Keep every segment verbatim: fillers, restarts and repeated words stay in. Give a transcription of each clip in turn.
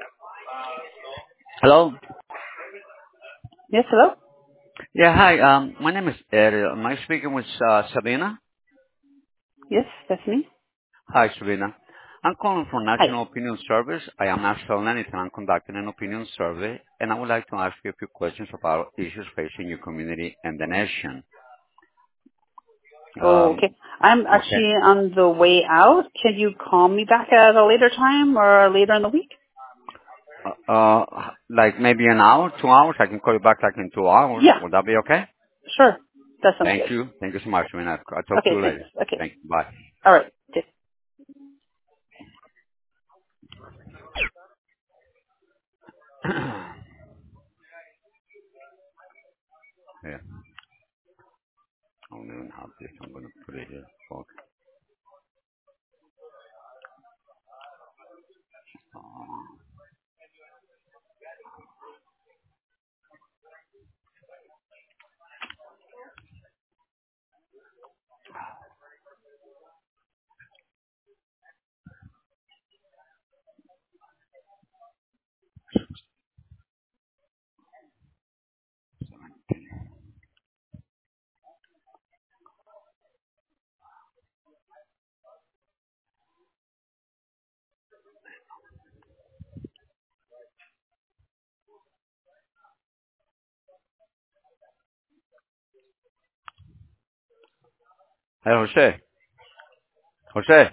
Hello? Yes, hello? Yeah, hi. Um, my name is Ed. Am I speaking with uh, Sabina? Yes, that's me. Hi, Sabina. I'm calling from Hi. National Opinion Service. I am not selling anything. I'm conducting an opinion survey, and I would like to ask you a few questions about issues facing your community and the nation. Oh, Um, okay. I'm okay. actually on the way out. Can you call me back at a later time or later in the week? Uh, uh, like maybe an hour, two hours. I can call you back like in two hours. Yeah, Would that be okay? sure. That sounds Thank good. you. Thank you so much, Sabina. I'll talk to Okay, you thanks. later. Okay. Thank you. Bye. All right. Okay. Yeah. I don't even have this. I'm going to put it here. Okay. Hey, Jose. Jose.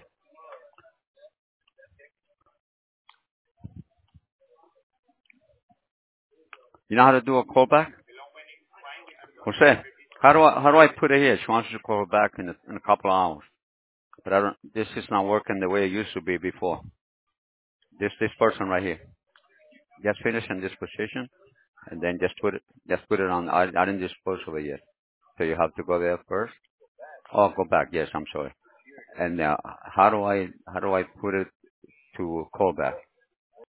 You know how to do a callback? Jose, how do I how do I put it here? She wants you to call her back in a, in a couple of hours, but I don't. This is not working the way it used to be before. This this person right here. Just finish in this position, and then just put it just put it on. I I didn't dispose of it yet, so you have to go there first. Oh, go back. Yes, I'm sorry. And uh, how do I how do I put it to callback?